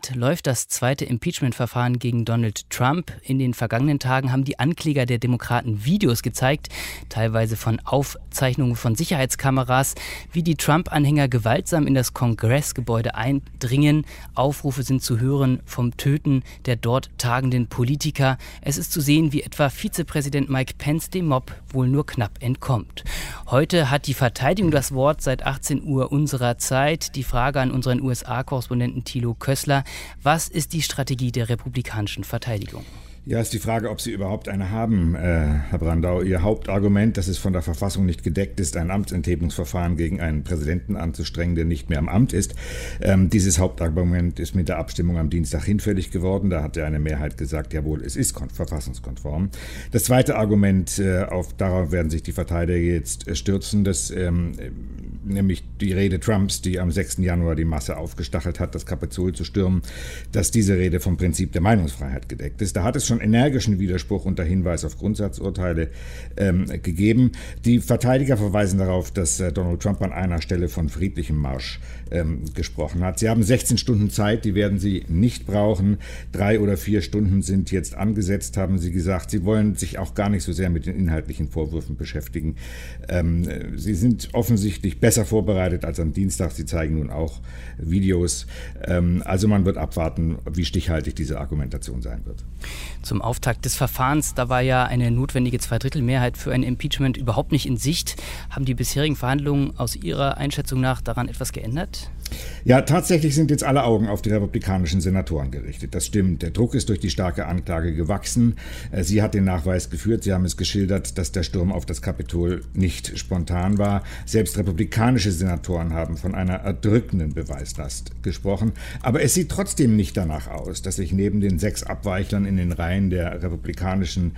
Derzeit läuft das zweite Impeachment-Verfahren gegen Donald Trump. In den vergangenen Tagen haben die Ankläger der Demokraten Videos gezeigt, teilweise von Aufzeichnungen von Sicherheitskameras, wie die Trump-Anhänger gewaltsam in das Kongressgebäude eindringen. Aufrufe sind zu hören vom Töten der dort tagenden Politiker. Es ist zu sehen, wie etwa Vizepräsident Mike Pence dem Mob wohl nur knapp entkommt. Heute hat die Verteidigung das Wort seit 18 Uhr unserer Zeit. Die Frage an unseren USA-Korrespondenten Thilo Kössler: Was ist die Strategie der republikanischen Verteidigung? Ja, ist die Frage, ob Sie überhaupt eine haben, Herr Brandau. Ihr Hauptargument, dass es von der Verfassung nicht gedeckt ist, ein Amtsenthebungsverfahren gegen einen Präsidenten anzustrengen, der nicht mehr am Amt ist. Dieses Hauptargument ist mit der Abstimmung am Dienstag hinfällig geworden. Da hat ja eine Mehrheit gesagt, jawohl, es ist verfassungskonform. Das zweite Argument, darauf werden sich die Verteidiger jetzt stürzen, nämlich die Rede Trumps, die am 6. Januar die Masse aufgestachelt hat, das Kapitol zu stürmen, dass diese Rede vom Prinzip der Meinungsfreiheit gedeckt ist. Da hat es schon energischen Widerspruch unter Hinweis auf Grundsatzurteile gegeben. Die Verteidiger verweisen darauf, dass Donald Trump an einer Stelle von friedlichem Marsch gesprochen hat. Sie haben 16 Stunden Zeit, die werden Sie nicht brauchen. 3 oder 4 Stunden sind jetzt angesetzt, haben Sie gesagt. Sie wollen sich auch gar nicht so sehr mit den inhaltlichen Vorwürfen beschäftigen. Sie sind offensichtlich besser vorbereitet als am Dienstag. Sie zeigen nun auch Videos. Also man wird abwarten, wie stichhaltig diese Argumentation sein wird. Zum Auftakt des Verfahrens, da war ja eine notwendige Zweidrittelmehrheit für ein Impeachment überhaupt nicht in Sicht. Haben die bisherigen Verhandlungen aus Ihrer Einschätzung nach daran etwas geändert? Ja, tatsächlich sind jetzt alle Augen auf die republikanischen Senatoren gerichtet. Das stimmt. Der Druck ist durch die starke Anklage gewachsen. Sie hat den Nachweis geführt. Sie haben es geschildert, dass der Sturm auf das Kapitol nicht spontan war. Selbst republikanische Senatoren haben von einer erdrückenden Beweislast gesprochen. Aber es sieht trotzdem nicht danach aus, dass sich neben den 6 Abweichlern in den Reihen der republikanischen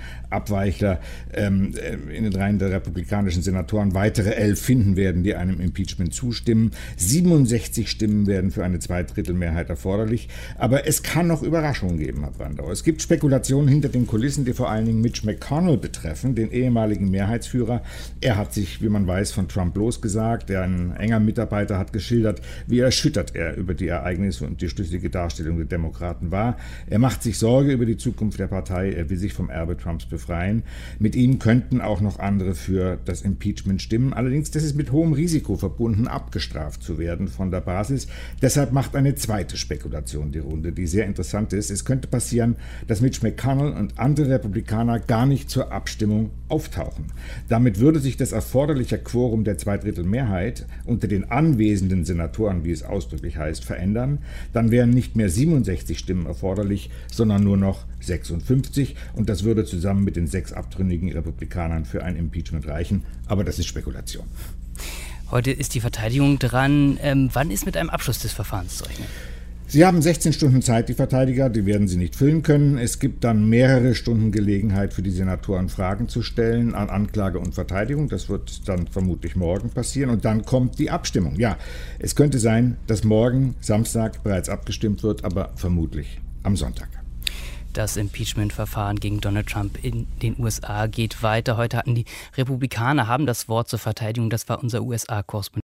in den Reihen der republikanischen Senatoren weitere 11 finden werden, die einem Impeachment zustimmen. 67 Stimmen werden für eine Zweidrittelmehrheit erforderlich. Aber es kann noch Überraschungen geben, Herr Brandau. Es gibt Spekulationen hinter den Kulissen, die vor allen Dingen Mitch McConnell betreffen, den ehemaligen Mehrheitsführer. Er hat sich, wie man weiß, von Trump losgesagt. Ein enger Mitarbeiter hat geschildert, wie erschüttert er über die Ereignisse und die schlüssige Darstellung der Demokraten war. Er macht sich Sorge über die Zukunft der Partei. Er will sich vom Erbe Trumps befreien. Mit ihm könnten auch noch andere für das Impeachment stimmen. Allerdings, das ist mit hohem Risiko verbunden, abgestraft zu werden von der Basis. Deshalb macht eine zweite Spekulation die Runde, die sehr interessant ist. Es könnte passieren, dass Mitch McConnell und andere Republikaner gar nicht zur Abstimmung auftauchen. Damit würde sich das erforderliche Quorum der Zweidrittelmehrheit unter den anwesenden Senatoren, wie es ausdrücklich heißt, verändern. Dann wären nicht mehr 67 Stimmen erforderlich, sondern nur noch 56. Und das würde zusammen mit den 6 abtrünnigen Republikanern für ein Impeachment reichen. Aber das ist Spekulation. Heute ist die Verteidigung dran. Wann ist mit einem Abschluss des Verfahrens zu rechnen? Sie haben 16 Stunden Zeit, die Verteidiger, die werden Sie nicht füllen können. Es gibt dann mehrere Stunden Gelegenheit für die Senatoren, Fragen zu stellen an Anklage und Verteidigung. Das wird dann vermutlich morgen passieren und dann kommt die Abstimmung. Ja, es könnte sein, dass morgen, Samstag, bereits abgestimmt wird, aber vermutlich am Sonntag. Das Impeachment-Verfahren gegen Donald Trump in den USA geht weiter. Heute hatten die Republikaner das Wort zur Verteidigung. Das war unser USA-Korrespondent.